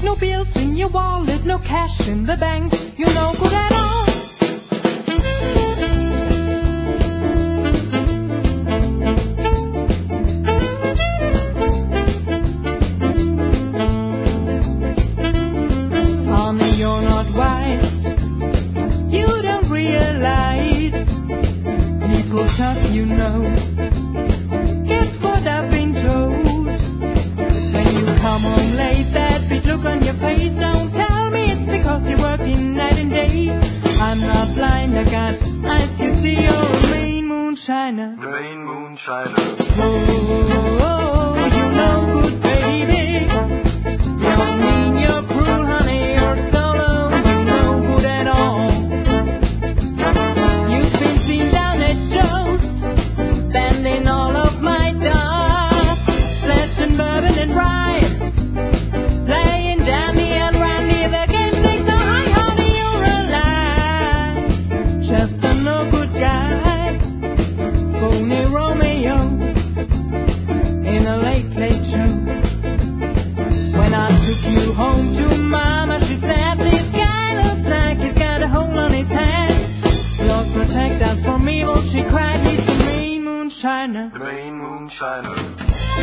no bills in your wallet, no cash in the bank. You're no good at all. Honey, you're not wise. You don't realize people talk, you know. Guess what I've been told? When you come home late, that big look on your face. Don't tell me it's because you're working night and day. I'm not blind, I got eyes to see. You're a main moonshiner. Main moonshiner. Oh, you know good, baby. Don't mean you're cruel, honey. You're solo. You no good at all. You've been seen down at shows, standing all of my dogs, flashing bourbon and rye, playing Danny and Randy. The game takes so high, honey, you're alive. Just a no good guy, phony Romeo in a late show. When I took you home to Mama, she said, this guy looks like he's got a hole on his head. Lord protect us from evil, she cried. He's the main moonshiner. Main moonshiner.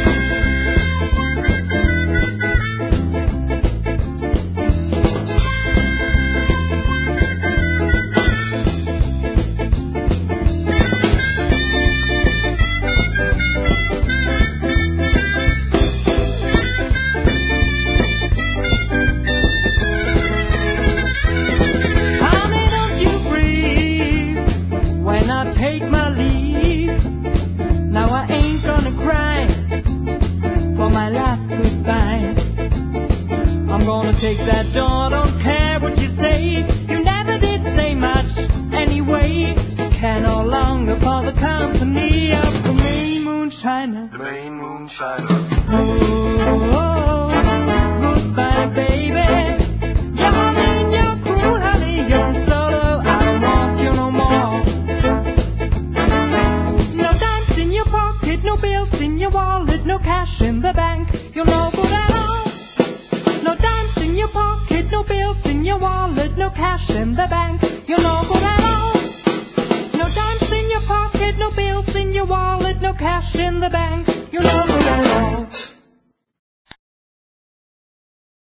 Honey, don't you breathe when I take my leave. Now I ain't gonna cry for my last goodbye. I'm gonna take that door, don't care what you say. You never did say much anyway. Care no longer for the company of the main moonshiner. Main moonshiner. Oh, goodbye, baby. You're mean, you're cruel, honey, you're solo. I don't want you no more. No dimes in your pocket, no bills in your wallet, no cash in the bank. You're no good at all. No dimes in your pocket, no bills in your wallet, no cash in the bank. You're no good at all. No dimes in your pocket, no bills in your wallet, no cash in the bank.